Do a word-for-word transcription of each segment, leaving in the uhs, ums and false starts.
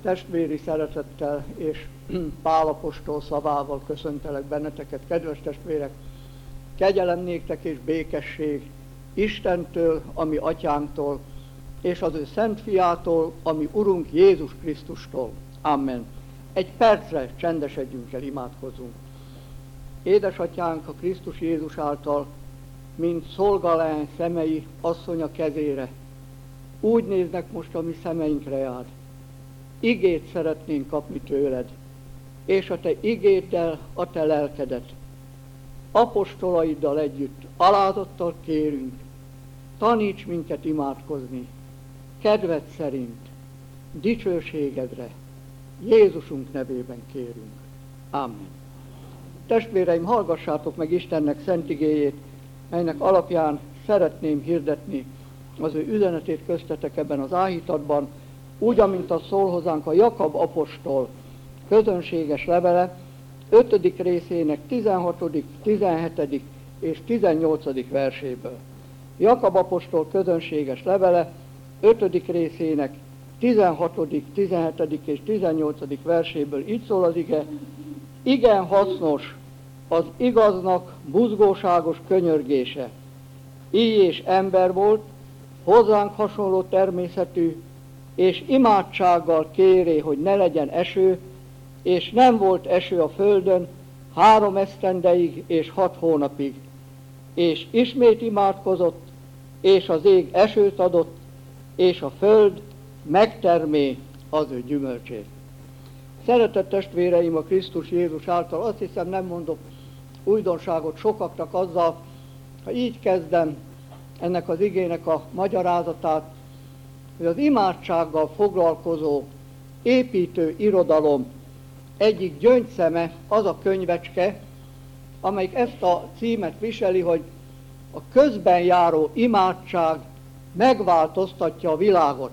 Testvéri szeretettel és Pál apostol szavával köszöntelek benneteket, kedves testvérek! Kegyelem néktek és békesség Istentől, ami atyánktól, és az ő szent fiától, ami Urunk Jézus Krisztustól. Amen. Egy percre csendesedjünk el, imádkozzunk. Édesatyánk a Krisztus Jézus által, mint szolgalány szemei asszonya kezére, úgy néznek most a mi szemeinkre rád. Igét szeretnénk kapni tőled, és a te igéddel a te lelkedet. Apostolaiddal együtt alázattal kérünk, taníts minket imádkozni, kedved szerint, dicsőségedre, Jézusunk nevében kérünk. Amen. Testvéreim, hallgassátok meg Istennek szent igéjét, melynek alapján szeretném hirdetni az ő üzenetét köztetek ebben az áhítatban, úgy, amint az szól hozzánk a Jakab apostol közönséges levele, ötödik részének tizenhatodik, tizenhetedik és tizennyolcadik verséből. Jakab apostol közönséges levele, ötödik részének tizenhatodik, tizenhetedik és tizennyolcadik verséből így szól az ige: igen hasznos az igaznak buzgóságos könyörgése. Így és ember volt, hozzánk hasonló természetű, és imádsággal kéré, hogy ne legyen eső, és nem volt eső a földön három esztendeig és hat hónapig. És ismét imádkozott, és az ég esőt adott, és a föld megtermé az ő gyümölcsét. Szeretett testvéreim, a Krisztus Jézus által, azt hiszem nem mondok újdonságot sokaknak azzal, ha így kezdem ennek az igének a magyarázatát, hogy az imádsággal foglalkozó építő irodalom egyik gyöngyszeme az a könyvecske, amelyik ezt a címet viseli, hogy a közben járó imádság megváltoztatja a világot.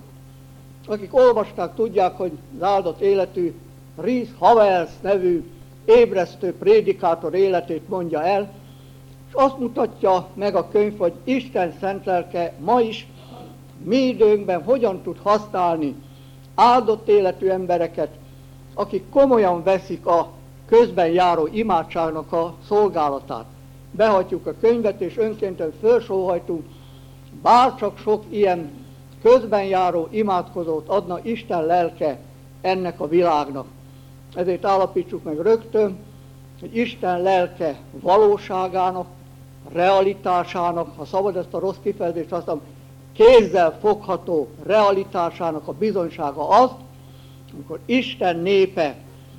Akik olvasták, tudják, hogy az áldott életű Rees Howells nevű ébresztő prédikátor életét mondja el, és azt mutatja meg a könyv, hogy Isten szent lelke ma is mi időnkben hogyan tud használni áldott életű embereket, akik komolyan veszik a közben járó imádságnak a szolgálatát. Behagyjuk a könyvet, és önkéntelen felsóhajtunk, bárcsak sok ilyen közben járó imádkozót adna Isten lelke ennek a világnak. Ezért állapítsuk meg rögtön, hogy Isten lelke valóságának, realitásának, ha szabad ezt a rossz kifejezést azt mondom, kézzel fogható realitásának a bizonysága az, amikor Isten népe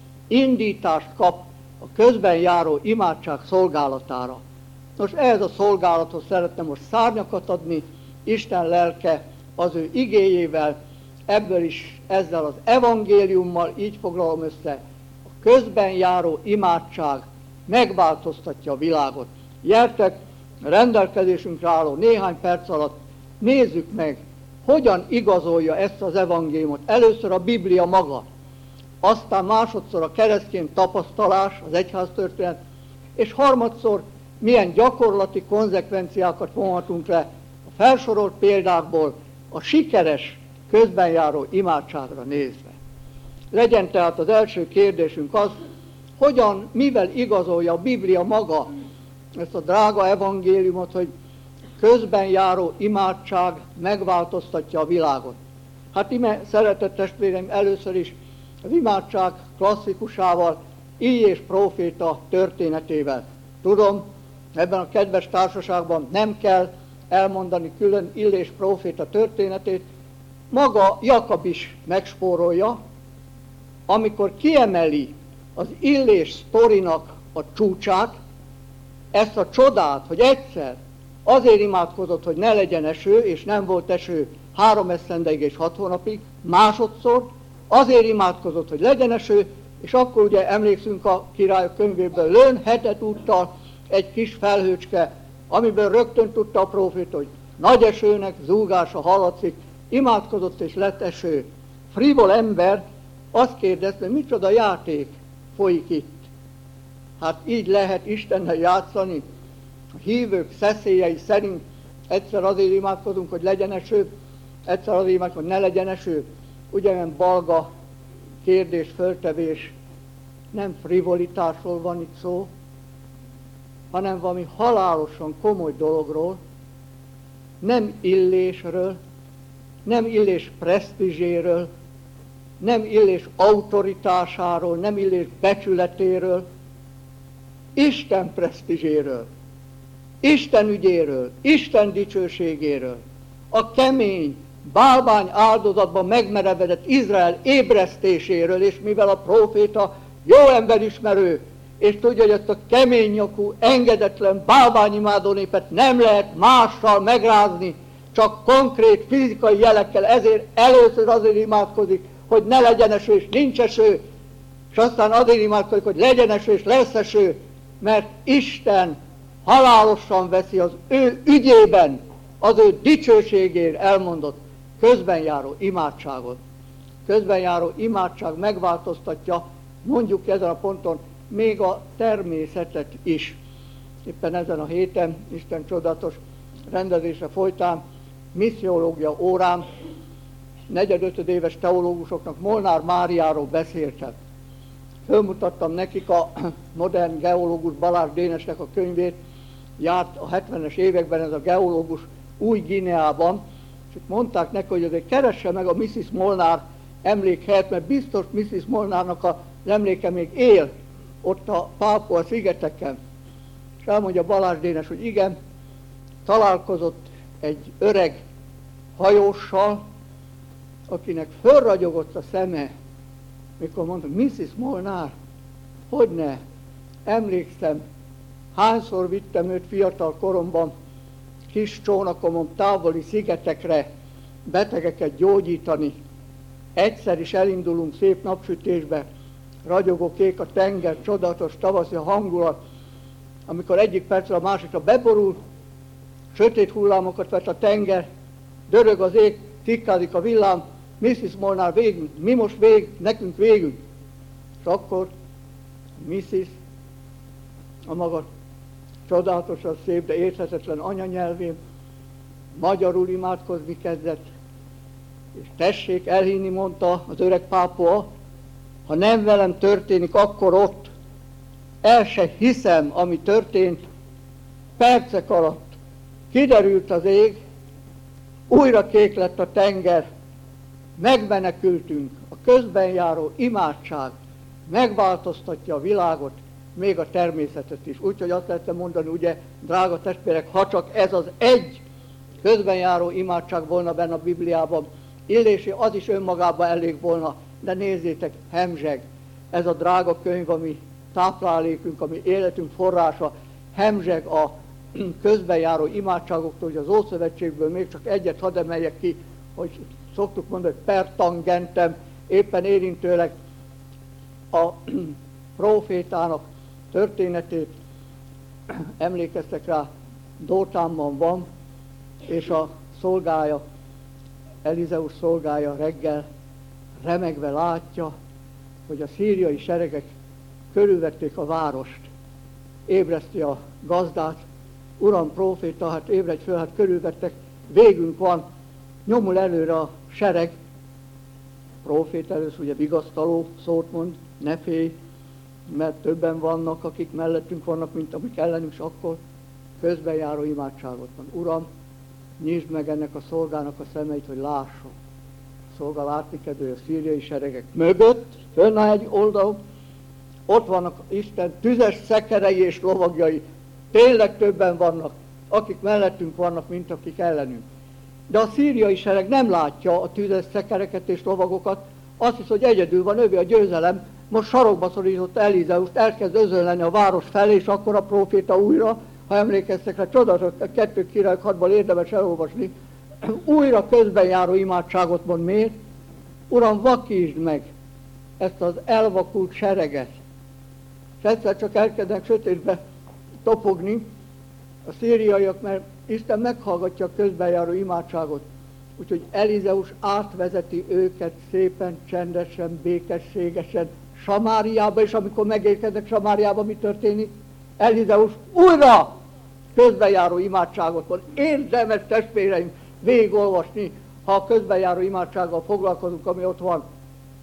indítást kap a közben járó imádság szolgálatára. Most ehhez a szolgálathoz szeretném most szárnyakat adni, Isten lelke az ő igéjével, ebből is ezzel az evangéliummal, így foglalom össze, a közben járó imádság megváltoztatja a világot. Gyertek, rendelkezésünkre álló néhány perc alatt nézzük meg, hogyan igazolja ezt az evangéliumot. Először a Biblia maga, aztán másodszor a keresztény tapasztalás, az egyháztörténet, és harmadszor milyen gyakorlati konzekvenciákat vonhatunk le a felsorolt példákból a sikeres közben járó imádságra nézve. Legyen tehát az első kérdésünk az, hogyan, mivel igazolja a Biblia maga ezt a drága evangéliumot, hogy közben járó imádság megváltoztatja a világot. Hát ime, szeretett testvéreim, először is az imádság klasszikusával, Illés próféta történetével. Tudom, ebben a kedves társaságban nem kell elmondani külön Illés próféta történetét, maga Jakab is megspórolja, amikor kiemeli az Illés sztorinak a csúcsát, ezt a csodát, hogy egyszer azért imádkozott, hogy ne legyen eső, és nem volt eső három esztendeig és hat hónapig, másodszor azért imádkozott, hogy legyen eső, és akkor ugye emlékszünk a Királyok könyvéből, lőn hetet úttal egy kis felhőcske, amiből rögtön tudta a próféta, hogy nagy esőnek zúgása hallatszik, imádkozott és lett eső. Frivol ember azt kérdezte, hogy micsoda játék folyik itt. Hát így lehet Istennel játszani. A hívők szeszélyei szerint egyszer azért imádkozunk, hogy legyen eső, egyszer azért imádkozunk, hogy ne legyen eső. Ugyanilyen balga kérdés, föltevés, nem frivolitásról van itt szó, hanem valami halálosan komoly dologról, nem illésről, nem illés presztízséről, nem illés autoritásáról, nem illés becsületéről, Isten presztízséről, Isten ügyéről, Isten dicsőségéről, a kemény, bálvány áldozatban megmerevedett Izrael ébresztéséről, és mivel a próféta jó emberismerő, és tudja, hogy ezt a kemény nyakú, engedetlen, bálványimádó népet nem lehet mással megrázni, csak konkrét fizikai jelekkel, ezért először azért imádkozik, hogy ne legyen eső és nincs eső, és aztán azért imádkozik, hogy legyen eső és lesz eső, mert Isten halálosan veszi az ő ügyében, az ő dicsőségért elmondott közbenjáró imádságot. Közbenjáró imádság megváltoztatja, mondjuk ezen a ponton, még a természetet is. Éppen ezen a héten, Isten csodatos rendezése folytán, missziológia órán negyedötödéves teológusoknak Molnár Máriáról beszéltek. Fölmutattam nekik a modern geológus Balázs Dénesnek a könyvét, járt a hetvenes években ez a geológus Új-Guineában, és mondták neki, hogy azért keresse meg a misszisz Molnár emlékhelyet, mert biztos misszisz Molnárnak az emléke még él ott a Pápua szigeteken. És elmondja Balázs Dénes, hogy igen, találkozott egy öreg hajóssal, akinek fölragyogott a szeme, mikor mondta, misszisz Molnár, hogyne, emlékszem, hányszor vittem őt fiatal koromban kis csónakomon távoli szigetekre betegeket gyógyítani. Egyszer is elindulunk szép napsütésbe, ragyogó kék a tenger, csodatos tavaszi hangulat, amikor egyik percre a másikra beborul, sötét hullámokat vet a tenger, dörög az ég, tikkázik a villám, misszisz Molnár végünk, mi most vég, nekünk végünk. És akkor misszisz a maga csodálatosan szép, de érthetetlen anyanyelvén magyarul imádkozni kezdett, és tessék elhinni, mondta az öreg pápua, ha nem velem történik, akkor ott el se hiszem, ami történt. Percek alatt kiderült az ég, újra kék lett a tenger, megmenekültünk, a közben járó imádság megváltoztatja a világot, még a természetet is. Úgyhogy azt lehetne mondani, ugye, drága testvérek, ha csak ez az egy közben járó imádság volna benne a Bibliában, illésé az is önmagában elég volna, de nézzétek, hemzseg, ez a drága könyv, ami táplálékünk, ami életünk forrása, hemzseg a közben járó imádságoktól, hogy az Ószövetségből még csak egyet hadd emeljek ki, hogy szoktuk mondani, hogy per tangentem, éppen érintőleg a prófétának történetét, emlékeztek rá, Dótánban van, és a szolgája, Elizeus szolgája reggel remegve látja, hogy a szíriai seregek körülvették a várost. Ébreszti a gazdát, uram próféta, hát ébredj föl, hát körülvettek, végünk van, nyomul előre a sereg. Próféta először ugye vigasztaló szót mond, ne félj, mert többen vannak, akik mellettünk vannak, mint amik ellenünk, és akkor közben járó imádságot van. Uram, nyisd meg ennek a szolgának a szemeit, hogy lásson. A szolga látni kedvű, a szíriai seregek mögött, fönn egy oldalon, ott vannak Isten tüzes szekerei és lovagjai. Tényleg többen vannak, akik mellettünk vannak, mint akik ellenünk. De a szíriai sereg nem látja a tüzes szekereket és lovagokat, azt hisz, hogy egyedül van, övé a győzelem, most sarokba szorított Elizeust, elkezd özönleni a város felé, és akkor a próféta újra, ha emlékeztek rá, csodatos, a kettő királyok hatban érdemes elolvasni, újra közben járó imádságot mond. Miért? Uram, vakítsd meg ezt az elvakult sereget. És egyszer csak elkezdenek sötétbe topogni a szíriaiak, mert Isten meghallgatja a közben járó imádságot. Úgyhogy Elizeus átvezeti őket szépen, csendesen, békességesen Samáriába, és amikor megérkeznek Samáriába, mi történik? Elizeus újra közbenjáró imádságot mond. Érdemes, testvéreim, végigolvasni, ha a közbenjáró imádsággal foglalkozunk, ami ott van. Mert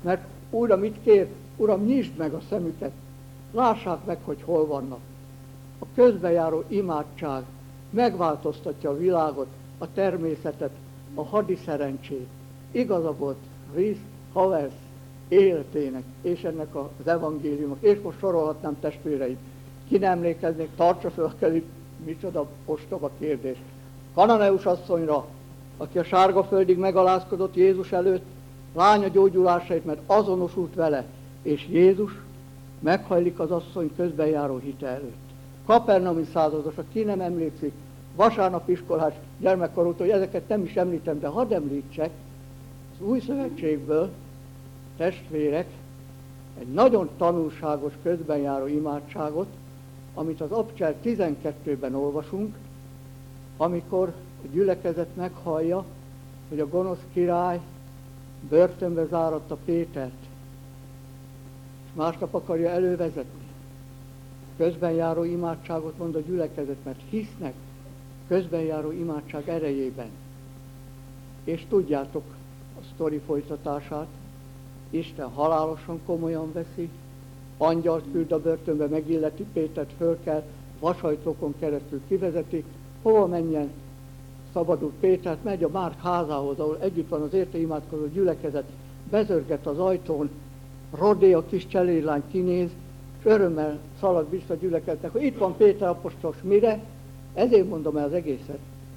Uram, mit kér? Uram, nyisd meg a szemüket, lássák meg, hogy hol vannak. A közbenjáró imádság megváltoztatja a világot, a természetet, a hadiszerencsét. Igaza volt Rees Howells életének, és ennek az evangéliumok, és most sorolhatnám testvéreim. Ki nem emlékeznék, tartsa fel a kezét, micsoda ostoba kérdés. Kananeus asszonyra, aki a sárgaföldig megalázkodott Jézus előtt, lánya gyógyulásait, mert azonosult vele, és Jézus meghajlik az asszony közbenjáró hite előtt. Kapernaumi százados, aki nem emlékszik, vasárnapiskolás gyermekkor óta, hogy ezeket nem is említem, de hadd említsek, az új szövetségből, testvérek, egy nagyon tanulságos közbenjáró imádságot, amit az Abcsel tizenkettőben olvasunk, amikor a gyülekezet meghallja, hogy a gonosz király börtönbe záratta Pétert, és másnap akarja elővezetni. Közbenjáró imádságot mond a gyülekezet, mert hisznek közbenjáró imádság erejében. És tudjátok a sztori folytatását, Isten halálosan komolyan veszi, angyalt küld a börtönbe, megilleti Pétert, föl kell, vasajtókon keresztül kivezeti, hova menjen, szabadul Pétert, megy a Márk házához, ahol együtt van az érte imádkozó gyülekezet, bezörget az ajtón, Rodé, a kis cselédlány kinéz, és örömmel szalad vissza a gyülekezetnek, hogy itt van Péter apostol, mire? Ezért mondom el az egészet.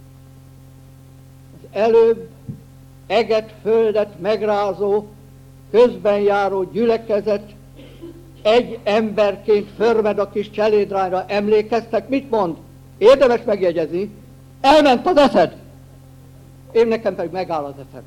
Az előbb eget, földet megrázó, közben járó gyülekezet egy emberként förmed a kis cselédlányra. Emlékeztek, mit mond? Érdemes megjegyezni. Elment az eszed. Én nekem pedig megáll az eszem.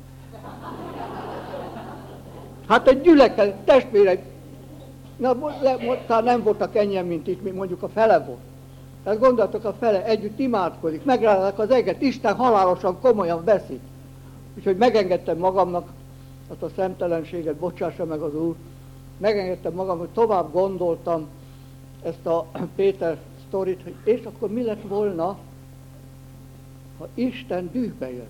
Hát egy gyülekezet, testvérek, na, talán nem voltak ennyien, mint itt, mint mondjuk a fele volt. Tehát gondoltok, a fele együtt imádkozik, megrázák az eget, Isten halálosan komolyan veszi. Úgyhogy megengedtem magamnak, azt a szemtelenséget, bocsássa meg az Úr, megengedtem magam, hogy tovább gondoltam ezt a Péter sztorit, hogy és akkor mi lett volna, ha Isten dühbe jön.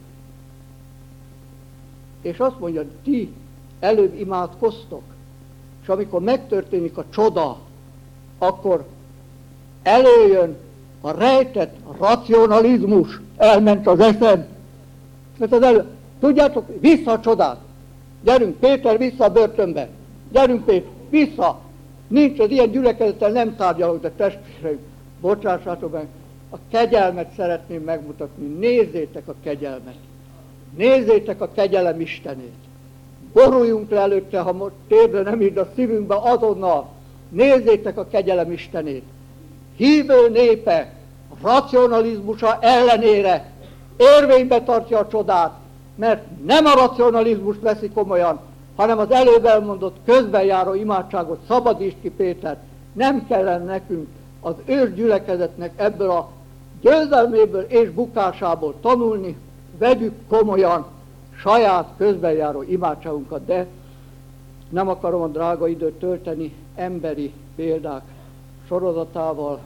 És azt mondja, ti előbb imádkoztok, és amikor megtörténik a csoda, akkor előjön a rejtett racionalizmus, elment az eszed. Mert az elő, tudjátok, vissza a csodát. Gyerünk Péter, vissza a börtönbe. Gyerünk Péter, vissza. Nincs az ilyen gyülekezettel, nem tárgyalok, de testvéreim, bocsássátok meg, a kegyelmet szeretném megmutatni. Nézzétek a kegyelmet. Nézzétek a kegyelem Istenét. Boruljunk le előtte, ha most térdre nem írd a szívünkbe azonnal. Nézzétek a kegyelem Istenét. Hívő népe racionalizmusa ellenére érvénybe tartja a csodát, mert nem a racionalizmust veszi komolyan, hanem az előbb elmondott közbenjáró imádságot. Szabadítsd ki Pétert. Nem kellene nekünk az ős gyülekezetnek ebből a győzelméből és bukásából tanulni, vegyük komolyan saját közbenjáró imádságunkat, de nem akarom a drága időt tölteni emberi példák sorozatával.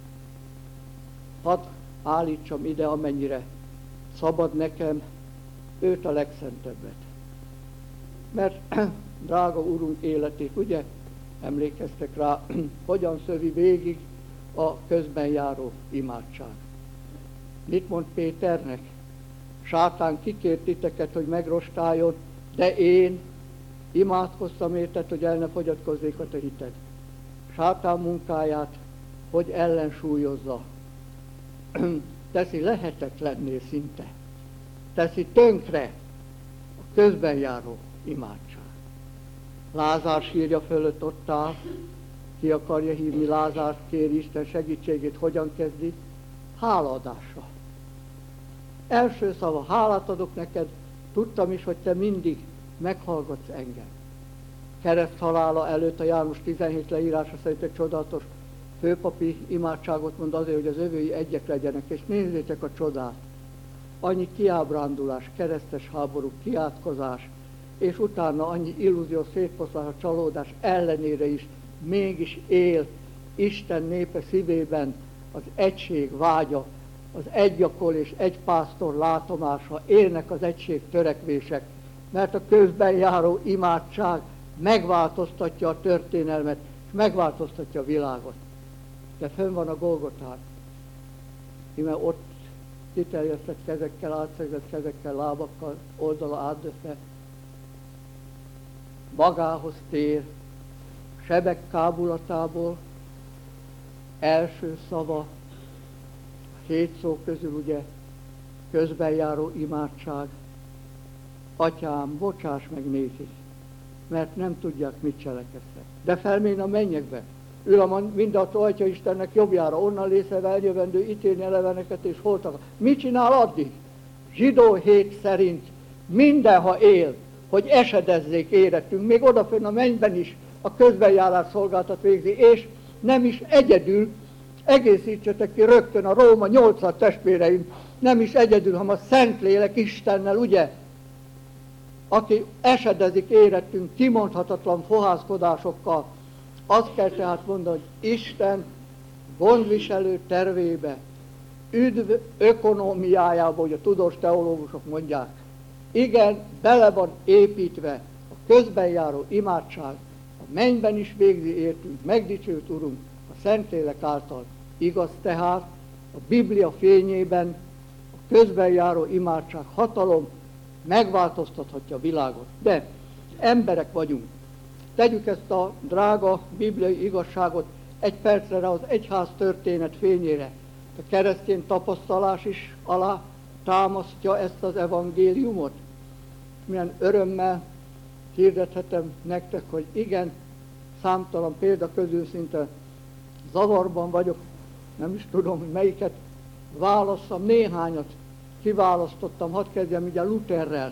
Hadd állítsam ide, amennyire szabad nekem, őt a legszentebbet. Mert drága Urunk életét, ugye, emlékeztek rá, hogyan szövi végig a közbenjáró imádság. Mit mond Péternek? Sátán kikért titeket, hogy megrostáljon, de én imádkoztam érted, hogy el ne fogyatkozzék a te hited. Sátán munkáját, hogy ellensúlyozza. Teszi lehetetlenné szinte. Teszi tönkre a közbenjáró imádság. Lázár sírja fölött ott áll, ki akarja hívni Lázárt, kéri Isten segítségét, hogyan kezdi? Hálaadással. Első szava, hálát adok neked, tudtam is, hogy te mindig meghallgatsz engem. Kereszt halála előtt a János tizenhét leírása szerint egy csodálatos főpapi imádságot mond azért, hogy az övői egyek legyenek, és nézzétek a csodát. Annyi kiábrándulás, keresztes háború, kiátkozás, és utána annyi illúzió, szétfoszlás, csalódás ellenére is mégis él Isten népe szívében az egység vágya, az egyakol és egy pásztor látomása, élnek az egység törekvések, mert a közben járó imádság megváltoztatja a történelmet, és megváltoztatja a világot. De fönn van a Golgotán, íme ott kiterjesztett kezekkel, átszegzett kezekkel, lábakkal, oldala átdöfve, magához tér, sebek kábulatából, első szava, hét szó közül ugye közben járó imádság, Atyám, bocsáss meg nékik, mert nem tudják, mit cselekedtek. De felmén a mennyekbe, ül a mindenható Atya Istennek jobbjára, onnan lészve eljövendő ítélni eleveneket és holtakat. Mit csinál addig? Zsidó hét szerint mindenha él, hogy esedezzék érettünk, még odafönn a mennyben is a közbenjárás szolgáltat végzi, és nem is egyedül, egészítsetek ki rögtön a Róma nyolcad testvéreim, nem is egyedül, hanem a Szentlélek Istennel, ugye, aki esedezik érettünk kimondhatatlan fohászkodásokkal. Azt kell tehát mondani, hogy Isten gondviselő tervébe, üdv ökonómiájába, hogy a tudós teológusok mondják, igen, bele van építve a közben járó imádság, a mennyben is végzi értünk, megdicsőt Urunk, a Szentlélek által. Igaz tehát, a Biblia fényében a közben járó imádság hatalom megváltoztathatja a világot. De emberek vagyunk. Tegyük ezt a drága bibliai igazságot egy percre az egyház történet fényére. A keresztény tapasztalás is alá támasztja ezt az evangéliumot. Milyen örömmel hirdethetem nektek, hogy igen, számtalan példa közül szinte zavarban vagyok, nem is tudom, hogy melyiket válasszam, néhányat kiválasztottam, hadd kezdjem ugye Lutherrel,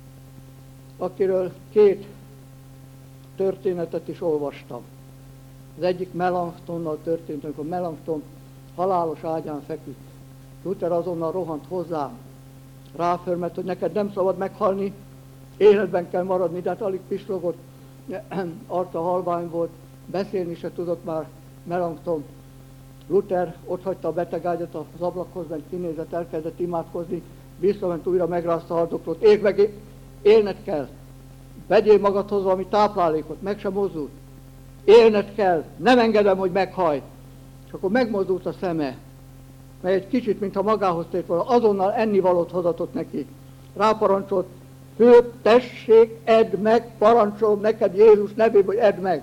akiről két történetet is olvastam. Az egyik Melanchtonnal történt, amikor Melanchthon halálos ágyán feküdt. Luther azonnal rohant hozzá, ráförmet, hogy neked nem szabad meghalni, életben kell maradni, de hát alig pislogott, arca halvány volt, beszélni se tudott már Melanchthon. Luther otthagyta a betegágyat az ablakhoz, mert kinézett, elkezdett imádkozni, visszament, újra megrázta a haldoklót, ég meg, élned kell, vegyél magadhoz valami táplálékot, meg sem mozdult, élned kell, nem engedem, hogy meghaj. És akkor megmozdult a szeme, mert egy kicsit, mintha magához tért volna, azonnal ennivalót hozatott neki. Ráparancsolt, fő, tessék, edd meg, parancsolom neked Jézus nevében, hogy edd meg.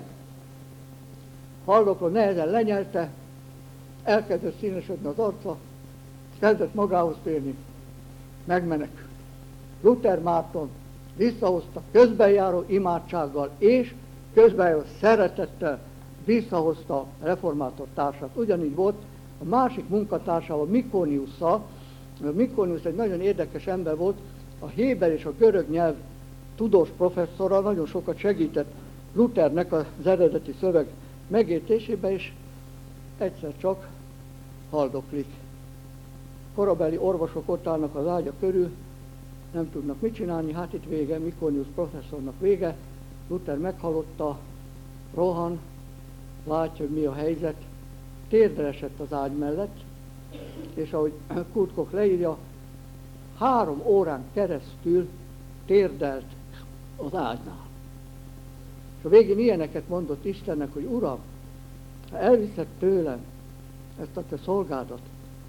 Haldokló nehezen lenyelte, elkezdett színesedni az arca, kezdett magához térni, megmenekült. Luther Márton visszahozta közbenjáró imádsággal, és közbenjáró szeretettel visszahozta a reformátor társat. Ugyanígy volt a másik munkatársával, Mikóniusszal. Mikóniusz egy nagyon érdekes ember volt, a héber és a görög nyelv tudós professzora, nagyon sokat segített Luthernek az eredeti szöveg megértésében, és egyszer csak haldoklik. Korabeli orvosok ott állnak az ágya körül, nem tudnak mit csinálni, hát itt vége, Mikóniusz professzornak vége, Luther meghalotta, rohan, látja, hogy mi a helyzet, térdre esett az ágy mellett, és ahogy Kurt Koch leírja, három órán keresztül térdelt az ágynál. És a végén ilyeneket mondott Istennek, hogy Uram, ha elviszed tőlem ezt a te szolgádat,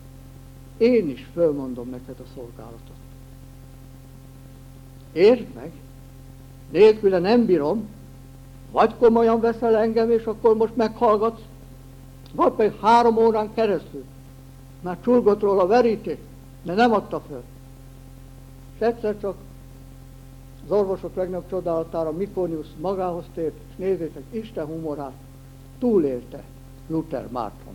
én is fölmondom neked a szolgálatot. Értsd meg, nélküle nem bírom, vagy komolyan veszel engem, és akkor most meghallgatsz, vagy pedig három órán keresztül. Már csurgott róla a veríték, de nem adta föl. És egyszer csak az orvosok legnagyobb csodálatára Mikóniusz magához tért, és nézzétek, Isten humorát, túlélte Luther Márton.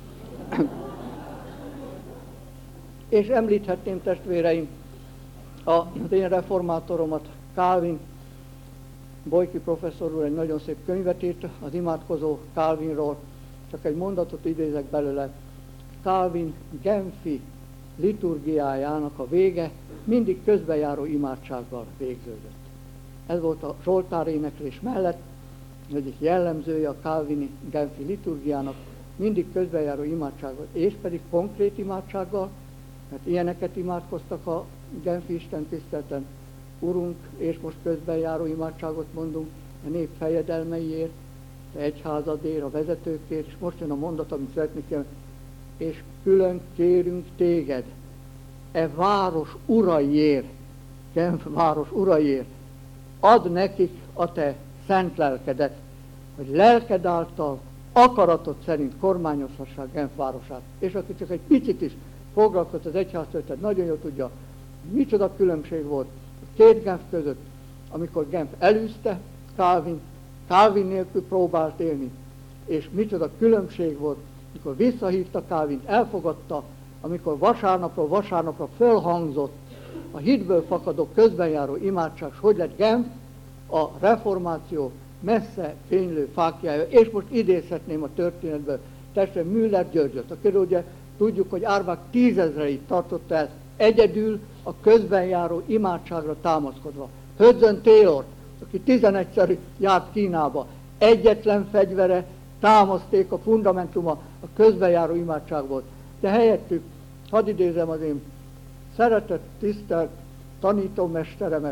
És említhetném, testvéreim, az én reformátoromat, Calvin, Bojki professzor úr egy nagyon szép könyvet írt az imádkozó Calvinról, csak egy mondatot idézek belőle. Calvin Genfi liturgiájának a vége mindig közbenjáró imádsággal végződött. Ez volt a Zsoltár éneklés mellett egyik jellemzője a Calvini Genfi liturgiának, mindig közbenjáró imádsággal, és pedig konkrét imádsággal, mert ilyeneket imádkoztak a Genfi Isten tiszteleten, Urunk, és most közbenjáró imádságot mondunk, a nép fejedelmeiért, a egyházadért, a vezetőkért, és most jön a mondat, amit szeretnék kérni, és külön kérünk téged, e város uraiért, Genf város uraiért, add nekik a te szent lelkedet, hogy lelked által akaratod szerint kormányozhassák Genf városát. És aki csak egy picit is foglalkozott az egyháztörténet, nagyon jól tudja, micsoda különbség volt a két Genf között, amikor Genf elűzte Calvin, Calvin nélkül próbált élni, és micsoda különbség volt, amikor visszahívta Calvint, elfogadta, amikor vasárnapról vasárnapra fölhangzott a hitből fakadó közbenjáró imádság, hogy lett Genf a reformáció messze fénylő fákjája. És most idézhetném a történetből testvérem Müller Györgyöt, akiről ugye tudjuk, hogy árvák tízezreit tartotta el egyedül a közbenjáró imádságra támaszkodva. Hudson Taylor, aki tizenegyszer járt Kínába, egyetlen fegyvere, támaszték a fundamentuma a közbenjáró imádság volt. De helyettük, hadd idézem az én szeretett, tisztelt tanítómesteremet,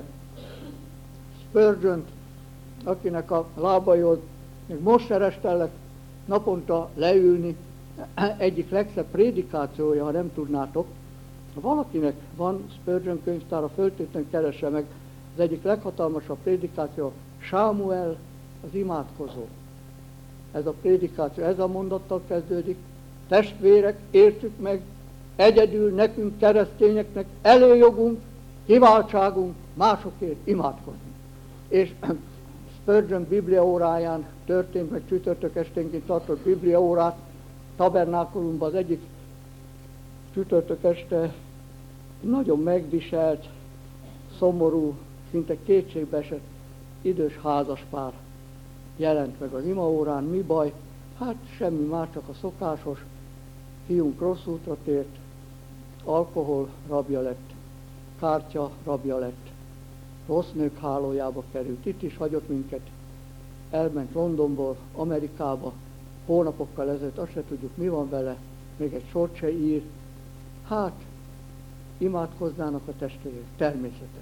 Spurgeon-t, akinek a lábaihoz még most erestellek naponta leülni, egyik legszebb prédikációja, ha nem tudnátok. Ha valakinek van Spurgeon könyvtára, föltétlenül keresse meg, az egyik leghatalmasabb prédikáció, Sámuel az imádkozó. Ez a prédikáció, ez a mondattal kezdődik. Testvérek, értsük meg, egyedül nekünk, keresztényeknek előjogunk, kiváltságunk másokért imádkozni. És Spurgeon bibliaóráján történt, meg csütörtök esténként tartott bibliaórát, tabernákulumban az egyik csütörtök este nagyon megviselt, szomorú, szinte kétségbeesett idős házaspár jelent meg az imaórán. Mi baj? Hát semmi más, csak a szokásos, fiunk rossz útra tért, alkohol rabja lett, kártya rabja lett, rossz nők hálójába került, itt is hagyott minket, elment Londonból Amerikába, hónapokkal ezelőtt, azt se tudjuk, mi van vele, még egy sort se ír. Hát, imádkoznának a testvérek, természetes.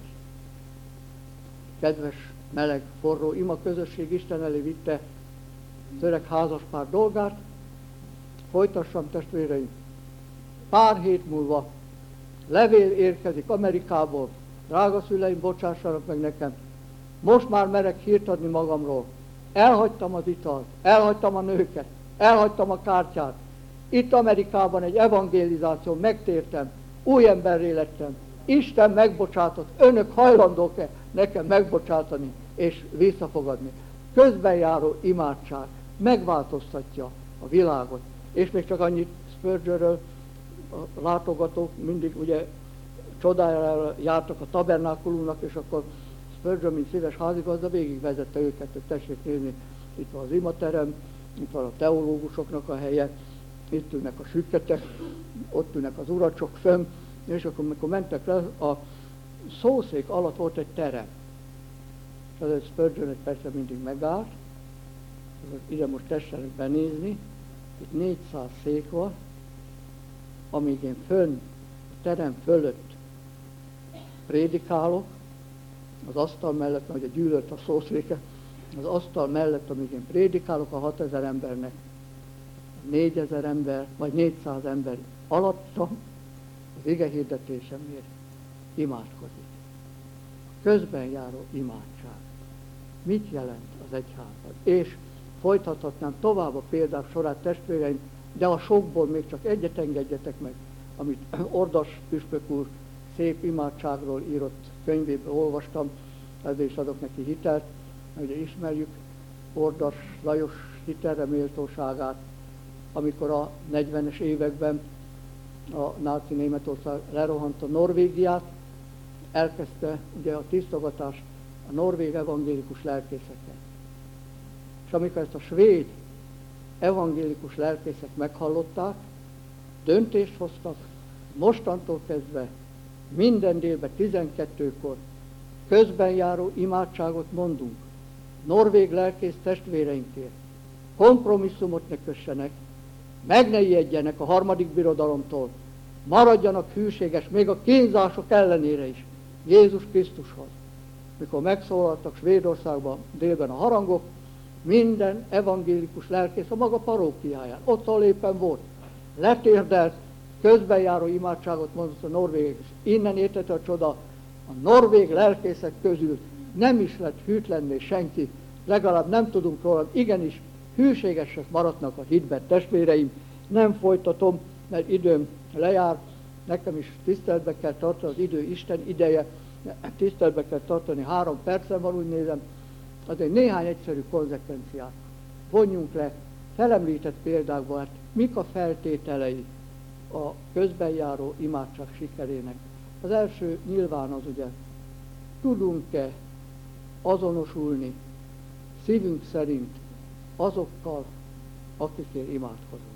Kedves, meleg, forró ima közösség Isten elé vitte az öreg házaspár dolgát. Folytassam, testvéreim, pár hét múlva levél érkezik Amerikából, drága szüleim, bocsássanak meg nekem, most már merek hírt adni magamról. Elhagytam az italt, elhagytam a nőket, elhagytam a kártyát. Itt Amerikában egy evangelizáció, megtértem, új emberré lettem. Isten megbocsátott, önök hajlandók-e nekem megbocsátani és visszafogadni? Közbenjáró imádság megváltoztatja a világot. És még csak annyit Spurgeonről, a látogatók mindig ugye csodájára jártak a tabernákulumnak, és akkor Spurgeon, mint szíves házigazda, végigvezette őket, hogy tessék nézni, itt van az imaterem, itt van a teológusoknak a helye, itt ülnek a sükketek, ott ülnek az uracsok fönn, és akkor, amikor mentek le, a szószék alatt volt egy terem. Tehát Spurgeon egy persze mindig megállt, ide most tessenek benézni, itt négyszáz szék van, amíg én fönn, a terem fölött prédikálok, az asztal mellett, mert ugye gyűlölt a szószéke, az asztal mellett, amíg én prédikálok a hatezer embernek, négyezer ember, vagy négyszáz ember alattam, az ige hirdetésemért imádkozik. Közben járó imádság. Mit jelent az egyházban? És folytathatnám tovább a példák sorát, testvéreim, de a sokból még csak egyet engedjetek meg, amit Ordas püspök úr szép imádságról írott könyvéből olvastam, ezért is adok neki hitelt, mert ugye ismerjük Ordas Lajos hitelre méltóságát, amikor a negyvenes években a náci Németország lerohanta Norvégiát, elkezdte ugye a tisztogatást a norvég evangélikus lelkészekkel. És amikor ezt a svéd evangélikus lelkészek meghallották, döntést hoztak, mostantól kezdve minden délben tizenkettőkor közbenjáró imádságot mondunk norvég lelkész testvéreinkért. Kompromisszumot ne kössenek, meg ne ijedjenek a harmadik birodalomtól, maradjanak hűséges, még a kínzások ellenére is, Jézus Krisztushoz. mikor megszólaltak Svédországban délben a harangok, minden evangélikus lelkész a maga parókiáján, ott ahol éppen volt, letérdelt, közbenjáró imádságot mondott a norvégek, és innen értette a csoda, a norvég lelkészek közül nem is lett hűtlenné senki, legalább nem tudunk róla, igenis hűségesek maradnak a hitben, testvéreim, nem folytatom, mert időm lejár, nekem is tiszteletbe kell tartani az idő, Isten ideje, tiszteletbe kell tartani, három percen van, úgy nézem, azért néhány egyszerű konzekvenciát vonjunk le, felemlített példákban, hát mik a feltételei a közbenjáró imádság sikerének. Az első nyilván az ugye, tudunk-e azonosulni szívünk szerint azokkal, akikért imádkozunk.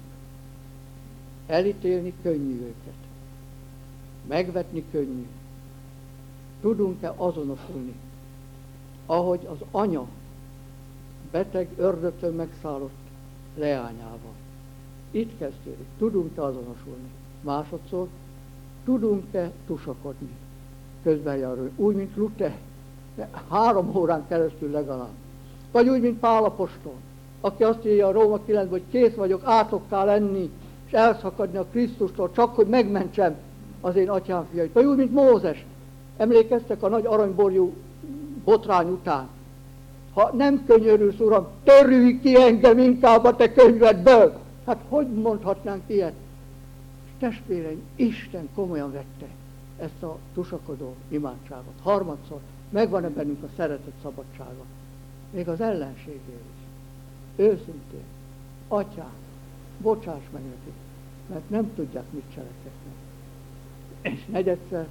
Elítélni könnyű őket, megvetni könnyű. Tudunk-e azonosulni, ahogy az anya beteg, ördögtől megszállott leányával. Itt kezdődik. Tudunk-e azonosulni? Másodszor, tudunk-e tusakodni? Közbenjáró, úgy, mint Luther, három órán keresztül legalább. Vagy úgy, mint Pál apostol, aki azt írja a Róma kilencben, hogy kész vagyok átokká lenni, és elszakadni a Krisztustól, csak hogy megmentsem az én atyám fiait. Vagy úgy, mint Mózes. Emlékeztek a nagy aranyborjú botrány után? Ha nem könyörülsz, Uram, törülj ki engem inkább a te könyvedből. Hát hogy mondhatnánk ilyet? Testvéreim, Isten komolyan vette ezt a tusakodó imádságot. Harmadszor, megvan-e bennünk a szeretet szabadsága? Még az ellenségér is. Őszintén, Atyám, bocsáss meg nekik, mert nem tudják, mit cselekednek. És negyedszer,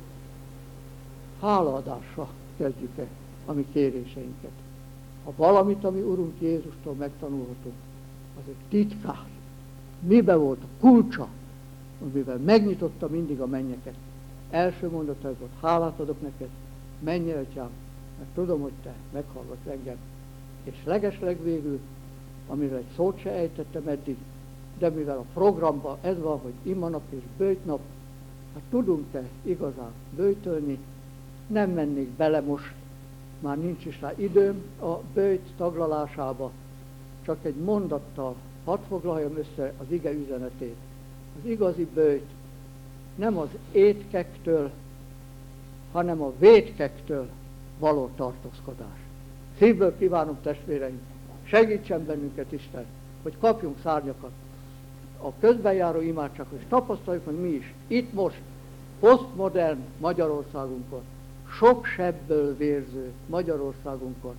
hálaadásra kezdjük el a mi kéréseinket. Ha valamit, ami Urunk Jézustól megtanulhatunk, az egy titkár. Mibe volt a kulcsa, amivel megnyitotta mindig a mennyeket. Első mondata ez volt, hálát adok neked, menj el, Atyám, mert tudom, hogy te meghallgatsz engem. És legesleg végül, amiről egy szót se ejtettem eddig, de mivel a programban ez van, hogy imanap és böjtnap, hát tudunk-e igazán böjtölni, nem mennék bele most, már nincs is rá időm a böjt taglalásába, csak egy mondattal hadd foglaljam össze az ige üzenetét. Az igazi böjt nem az étkektől, hanem a vétkektől való tartózkodás. Szívből kívánom, testvéreim, segítsen bennünket Isten, hogy kapjunk szárnyakat a közbenjáró imádsághoz, és tapasztaljuk, hogy mi is itt most, posztmodern Magyarországunkon, sok sebből vérző Magyarországunkon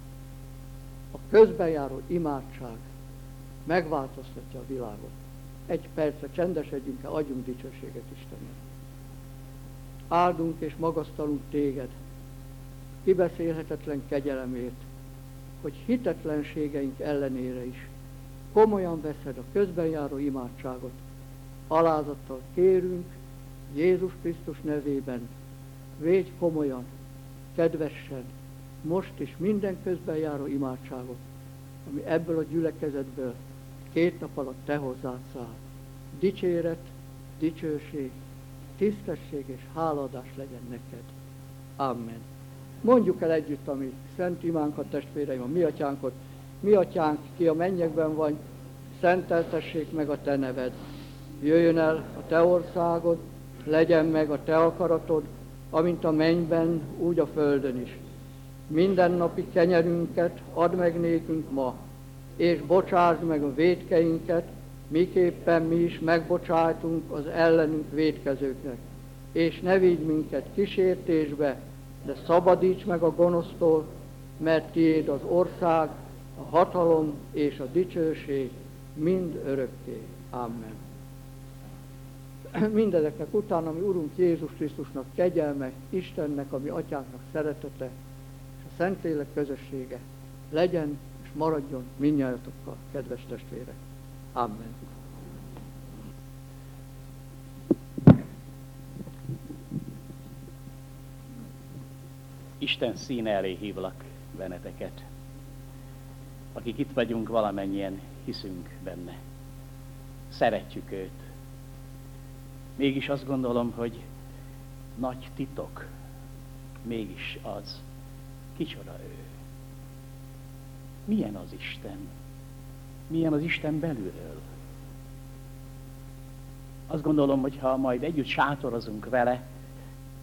a közbenjáró imádság megváltoztatja a világot. Egy percre csendesedjünk el, adjunk dicsőséget Istennek. Áldunk és magasztalunk téged, kibeszélhetetlen kegyelemért, hogy hitetlenségeink ellenére is komolyan veszed a közbenjáró imádságot. Alázattal kérünk, Jézus Krisztus nevében, védj komolyan, kedvesen, most is minden közbenjáró imádságot, ami ebből a gyülekezetből két nap alatt te hozzád száll. Dicséret, dicsőség, tisztesség és hálaadás legyen neked. Amen. Mondjuk el együtt a mi szent imánkat, testvéreim, a mi atyánkot. Mi atyánk, ki a mennyekben vagy, szenteltessék meg a te neved. Jöjjön el a te országod, legyen meg a te akaratod, amint a mennyben, úgy a földön is. Mindennapi kenyerünket add meg nékünk ma, és bocsásd meg a vétkeinket, miképpen mi is megbocsájtunk az ellenünk vétkezőknek. És ne vigy minket kísértésbe, de szabadíts meg a gonosztól, mert tiéd az ország, a hatalom és a dicsőség mind örökké. Amen. Mindezeknek utána, ami Urunk Jézus Krisztusnak kegyelme, Istennek, ami Atyánknak szeretete, és a Szentlélek közössége legyen és maradjon mindnyájatokkal, kedves testvérek. Amen. Isten színe elé hívlak benneteket. Akik itt vagyunk, valamennyien hiszünk benne. Szeretjük őt. Mégis azt gondolom, hogy nagy titok mégis az, Kicsoda ő? Milyen az Isten? Milyen az Isten belülről? Azt gondolom, hogy ha majd együtt sátorozunk vele,